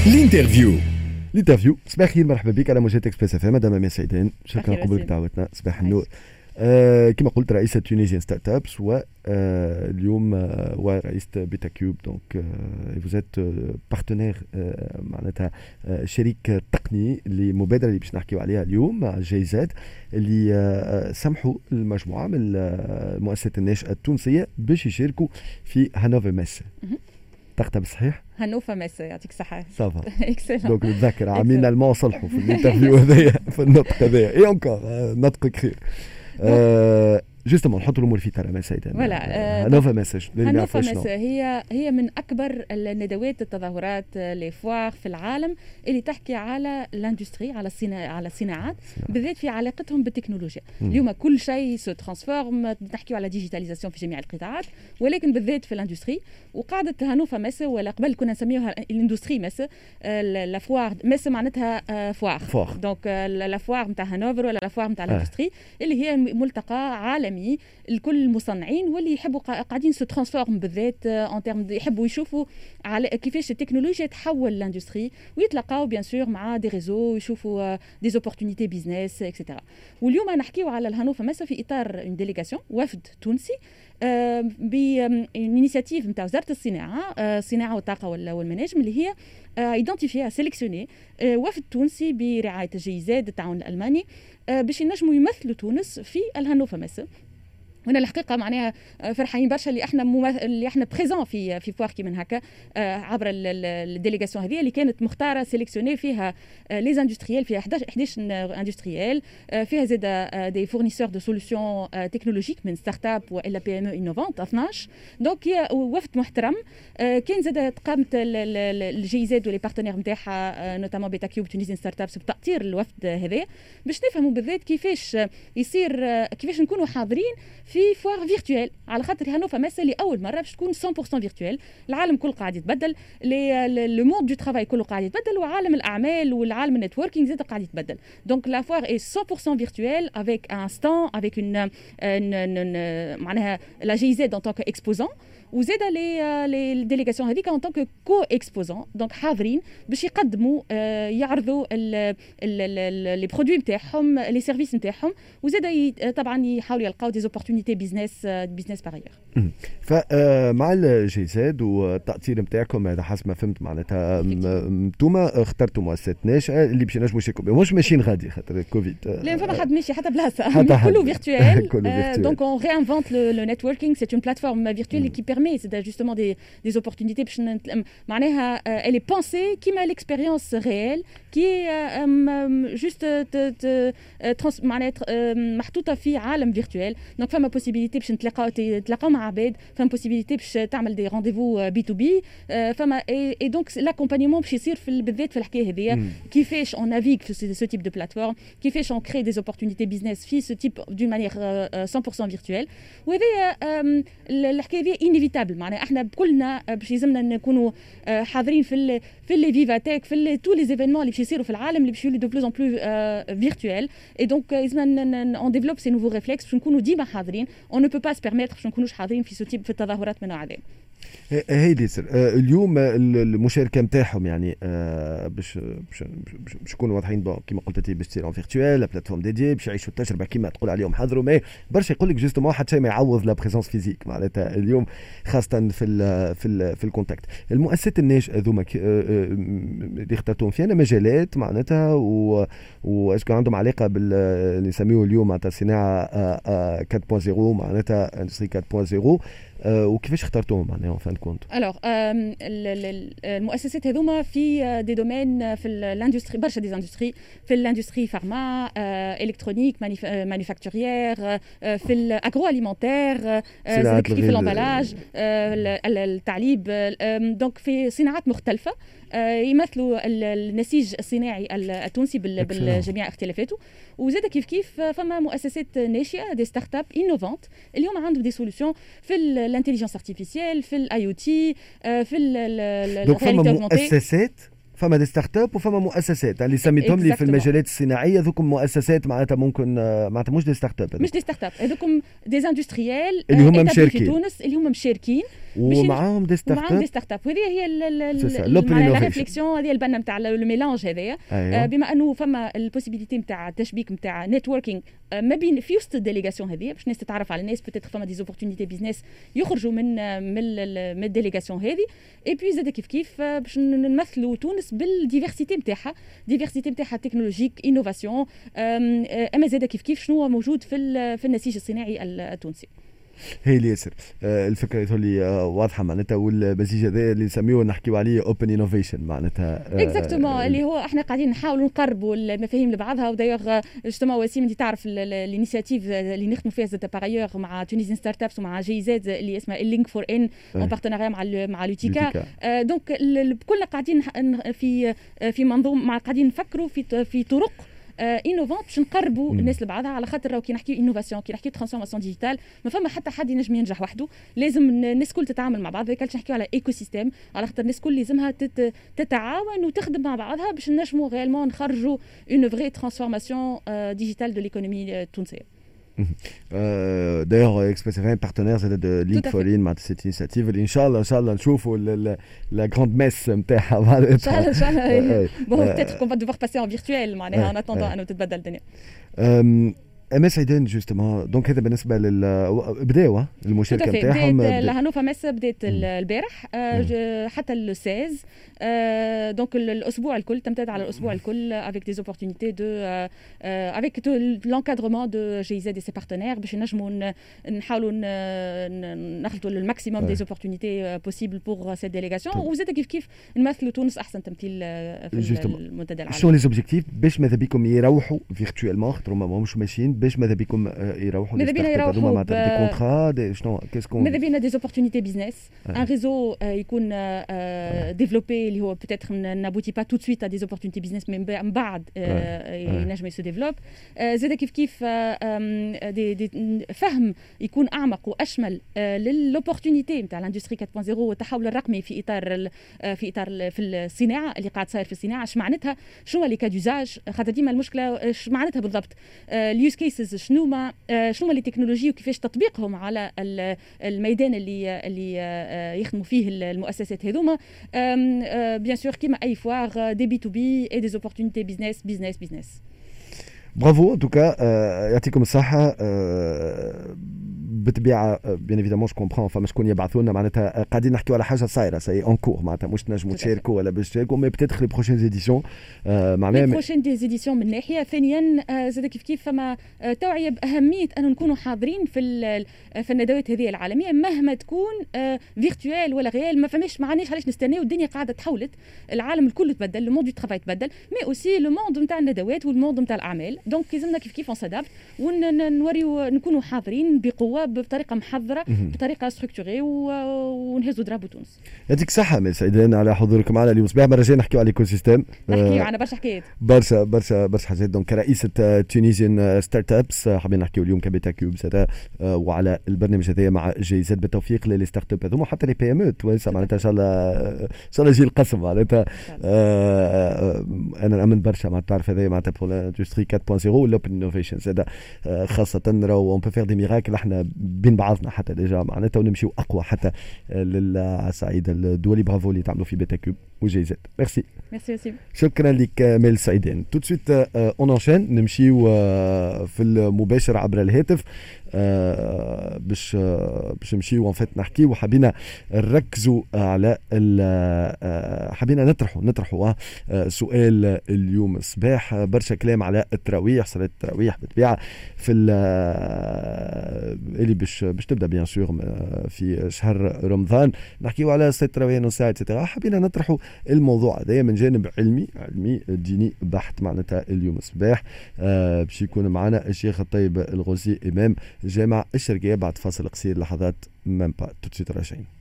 الانترفيو. صباح الخير، مرحبا بك على موجات اكسبريس اف ام. مدام امين سعيدان، شكرا قبولك دعوتنا. صباح النور. كما قلت رئيسة تونيزيان ستارت ابس، واليوم ورئيسة بيتا كيوب. دونك فوزيت بارتنير، معناتها شريك تقني لمبادرة اللي باش نحكيو عليها اليوم مع جي زاد، اللي سمحوا المجموعة من المؤسسات الناشئة التونسية باش يشاركوا في هانوفر ميس. تختم صحيح؟ هنوفا ميس، يعطيك الصحة. صافا. اكسلون. دونك نتذكر عاملين الماء صلحوا في الانترفيو هذايا، في النطق هذايا اي اونكور نطقك خير. جوستومون نحط الامور في ترى سيدنا. فوالا هانوفر ميساج. هانوفر ميس هي من اكبر الندوات التظاهرات لي فوار في العالم اللي تحكي على الاندستري، على الصناعات بالذات في علاقتهم بالتكنولوجيا. اليوم كل شيء سو ترانسفورم، نحكيو على ديجيتاليزاسيون في جميع القطاعات، ولكن بالذات في الاندستري. وقاعده هانوفر ميس، ولا قبل كنا نسميوها الاندستري ميس، لا فوار ميس معناتها فوار. دونك لا فوار نتاع هانوفر ولا لا فوار نتاع الاندستري، اللي هي ملتقى عالمي الكل المصنعين واللي يحبوا قاعدين سو ترانسفورم بالذات اون تيرم، يحبوا يشوفوا على كيفاش التكنولوجيا تحول لاندستري، ويتلاقاو بيان سور مع دي ريزو، يشوفوا دي زوبورتونيتي بيزنس اكسيتيرا. واليوم نحكيو على الهانوفر ميس في اطار اون ديليغاسيون وفد تونسي بانيشيتيف نتاع وزاره الصناعه والطاقه والمناجم، اللي هي ايدنتيفيا سيليكسيوني وفد تونسي برعايه جي زاد التعاون الالماني باش ينجموا يمثلوا تونس في الهانوفر ميس. وانا الحقيقه معناها فرحانين برشا اللي احنا بريزون في فوار كي من هكا، عبر الديليغاسيون هذه اللي كانت مختاره سيليكسيوني فيها لي اندستريال، فيها 11 اندستريال، فيها زاد دي فورنيسور دو سوليوشن تكنولوجيك من ستارت اب والا بي ام او انوفونت 12. دونك هي وفد محترم. كان زاد قامت الجي زاد ولي بارتنير نتاعها نوتامون بيتا كيوب تونيزيان ستارت ابس بتاطير الوفد هذا باش نفهموا بالذات كيفاش يصير، كيفاش نكونوا حاضرين في فوار فيرتوال، على خاطر هانوفر ميس اللي اول مره باش تكون 100% فيرتوال. العالم كله قاعد يتبدل، لو موند دو ترافاي كله قاعد يتبدل، وعالم الاعمال والعالم النتوركينغ زاد قاعد يتبدل. دونك لا فوار اي 100% فيرتوال افيك ان ستاند افيك اون معناها لا جي زد ان طونك اكسبوزون، وزاد لي ديليغاسيون هذيك ان طونك كو اكسبوزون. دونك حاضرين باش يقدموا يعرضوا لي برودوي نتاعهم، لي سيرفيس نتاعهم، وزاد طبعا يحاولوا يلقاو دي اوبورتونيتي بيزنس باغيور. فمع الجي زاد والتأثير نتاعكم هذا حسب ما فهمت، معناتها انتوما اخترتوا مؤسسات ناشئه اللي باش ينجموا يشاركوا، مش ماشيين غادي خاطر الكوفيد. لا فما حد ماشي حتى بلاصه، كله فيرتوال. دونك اون ريانفونت لو نتوركينغ، سي اون بلاتفورم فيرتوال qui permet justement des opportunités باش معناها elle est pensée كيما l'expérience réelle qui est juste معناها محطوطه في عالم فيرتوال. دونك فما possibilité باش نتلاقاو مع عباد، فما possibilité باش تعمل دي رونديفو بي تو بي، فما اي دونك لاكومبانيمون باش يصير بالذات في الحكايه هذيا، كيفاش اون نافيغ في سو تيب دو بلاتفورم، كيفاش اون كري دي opportunités بيزنس في سو تيب دون مانيير 100% فيرتوال. وهذا الحكايه هذه انيفيتابل، معناها احنا كلنا باش يلزمنا نكونوا حاضرين في لي فيفاتيك، في تو لي ايفينمون اللي باش يصيروا في العالم اللي باش يولوا دو بلوز ان بلو فيرتوال. اي دونك لازمنا اون ديفلوب سي نوفو ريفلكس باش نكونوا ديما حاضرين. اون نو بو با سبيرميتر باش نكونوش حاضرين في سو تيب في التظاهرات من هذا. هيدي سر اليوم المشاركه نتاعهم يعني باش يكونوا واضحين كيما قلت انت، باش تصير فيرتوال بلاتفورم ديدي باش يعيشوا التجربه كيما تقول عليهم حضروا. ما برشا يقول لك جوستومون حتى شيء ما يعوض لا بريزونس فيزيك، معناتها اليوم خاصه في الكونتاكت. المؤسسات الناشئه هذوما اللي اخترتوهم في مجالات معناتها واسكو عندهم علاقه اللي نسميوه اليوم معناتها صناعه 4.0 معناتها اندستري 4.0، وكيفاش اخترتوهم معناها فان كونت؟ الوغ المؤسسات هذوما في دي دومين في الاندستري، برشا دي اندستري، في الاندستري فارما، الكترونيك، مانيفاكتوريير، في الاغرو اليمونتير، في الامبالاج، التعليب. دونك في صناعات مختلفه يمثلوا النسيج الصناعي التونسي بالجميع اختلافاته. وزاد كيف فما مؤسسات ناشئه دي ستارت اب انوفونت اليوم عندهم دي سوليوشن في الانتيليجنس ارتيفيسيال، في الاي او تي، في دونك فما مؤسسات فما دي ستارت اب وفما مؤسسات اللي سميتهم لي في المجالات الصناعيه ذوكم مؤسسات معناتها ممكن معناتها مش دي ستارت اب، مش دي ستارت اب، هذوكم دي اندستريال اللي هم مشاركين في تونس، اللي هم مشاركين ومعاهم دي ستارت اب. معاهم دي ستارت اب، وهذه هي لا ريفليكسيون، هذه البنا نتاع الميلانج هذايا. بما انه فما البوسيبيليتي نتاع تشبيك نتاع نيتوركينغ ما بين في وسط الديليغاسيون هذه باش الناس تتعرف على الناس، بوتيتر فما دي زوبورتونيتي بيزنس يخرجوا من الديليغاسيون هذه. اي بي زاد كيف باش نمثلوا تونس بالديفرسيتي نتاعها، ديفرسيتي نتاعها تكنولوجيك، انوفاسيون، اما زاد كيف شنو هو موجود في النسيج الصناعي التونسي. هي اللي ياسر الفكره يقول واضحه معناتها، والمزيج هذا اللي نسميوه نحكيو عليه اوبن انوفيشن معناتها اكزاكتومون، اللي هو احنا قاعدين نحاولوا نقربوا المفاهيم لبعضها. ودايوغ جوستومون وسيم انت تعرف الانيشيتيف اللي نخدموا فيها زاد باغيور مع تونيزين ستارت ابس ومع جي زاد اللي اسمها اللينك فور ان اون بارتناريا مع لوتيكا. دونك كلنا قاعدين في منظومه، قاعدين نفكروا في طرق انوفونت باش نقربوا الناس لبعضها، على خاطر راهو كي نحكيو انوفاسيون، كي نحكيو ترانسفورماسيون ديجيتال، ما فما حتى حد ينجم ينجح وحده، لازم الناس الكل تتعامل مع بعض. هيك نحكيو على ايكو سيستيم، على خاطر الناس الكل لازمها تتعاون وتخدم مع بعضها باش نجموا غيالمون نخرجوا اون فري ترانسفورماسيون ديجيتال دو ليكونومي التونسيه. D'ailleurs, Express FM partenaire de Link for In مع cette initiative اللي إن شاء الله نشوفوا la grande messe نتاعها. إن شاء الله. Bon, peut-être qu'on va devoir passer en virtuel معناها en attendant أنه تتبدل الدنيا. مس عيدان جوستومون، دونك هذا بالنسبه بداوا المشاركه نتاعهم. الهانوفا مس بدات البارح حتى ال 16. دونك الاسبوع الكل تمتد على الاسبوع الكل افيك دي زوبورتونيتي دو افيك لونكادرمون دو جي زد اي سي بارتنير باش نجموا نحاولوا ناخذوا الماكسيموم دي زوبورتونيتي بوسيبل بور سيت ديليغاسيون. وزاد كيف نمثلوا تونس احسن تمثيل في المنتدى العالمي. شنو لي زوبجيكتيف باش ماذا بكم يروحوا فيرتوالمون خاطر ما مش ماشيين باش ماذا بكم يروحوا ماذا بينا يروحوا مع دي كونترا شنو كيسكون ماذا بينا دي زوبورتونيتي بيزنس ان ريزو يكون ديفلوبي اللي هو بوتيتر نابوتي با تو دو سويت ا دي زوبورتونيتي بيزنس من بعد ينجم يسو ديفلوب. زاد كيف دي فهم يكون اعمق واشمل للوبورتونيتي نتاع الاندستري 4.0 والتحول الرقمي في اطار في الصناعه اللي قاعد صاير في الصناعه. اش معناتها شنو لي كادوزاج، خاطر ديما المشكله اش معناتها بالضبط اليوز كيسز، شنو ما لي تكنولوجي وكيفاش تطبيقهم على الميدان اللي يخدموا فيه المؤسسات هذوما. بيان سور كيما اي فوار دي بي تو بي اي دي زوبورتونيتي بيزنس. برافو ان توكا، يعطيكم الصحه. بالطبيعه بيان ايفيدامون جو كومبرون فما شكون يبعثوا لنا معناتها قاعدين نحكيو على حاجه صايره سي اون كور معناتها مش تنجموا تشاركوا ولا باش تشاركوا مي بتيتر لي بروشين زيديسيون معناها لي بروشين دي زيديسيون من ناحيه. ثانيا زاد كيف فما توعيه باهميه انه نكونوا حاضرين في الندوات هذه العالميه مهما تكون فيرتوال ولا غيال. ما فماش معناش علاش نستناو، الدنيا قاعده تحولت، العالم الكل تبدل، لو موند دو ترافاي تبدل، مي اوسي لو موند نتاع الندوات والموند نتاع الاعمال. دونك لازمنا كيف نسادابت ونوريو نكونوا حاضرين بقوه بطريقه محضره بطريقه ستركتوري ونهزوا درابو تونس. يعطيك الصحه مس عيدان على حضورك معنا اليوم صباح. مره جايه نحكيو على الايكو سيستيم، نحكيو عن برشا حكايات، برشا حاجات. دونك رئيسه تونيزيان ستارت ابس حابين نحكيو اليوم كبيتا كيوب زاد وعلى البرنامج هذا مع جي زد بالتوفيق للي ستارت اب هذوما حتى لي بي ام او توانسه معناتها ان شاء الله يجي القسم معناتها. انا نامن برشا معناتها تعرف هذا معناتها بور لاندستري 4.0 والاوبن انوفيشن زاد خاصه راهو اون بو فير دي ميراكل احنا بين بعضنا حتى ديجا معناتها ونمشيو اقوى حتى للصعيد الدولي. برافو اللي تعملوا في بيتا كيوب وجي زد. ميرسي وسيم. شكرا لك ميل سعيدان. تو سويت اون انشين نمشيو في المباشر عبر الهاتف باش نمشيو فات نحكيو وحبينا نركزوا على حبينا نطرحوا سؤال اليوم الصباح. برشا كلام على التراويح، صلاة التراويح بالطبيعه في اللي باش تبدا بيان سور في شهر رمضان. نحكيو على صلاة التراويح نص ساعه اتسيتيرا. حبينا نطرحوا الموضوع هذا من جانب علمي ديني بحت معناتها اليوم الصباح. باش يكون معنا الشيخ الطيب الغوزي امام جامع الشرقية بعد فاصل قصير لحظات مام با. تو راجعين.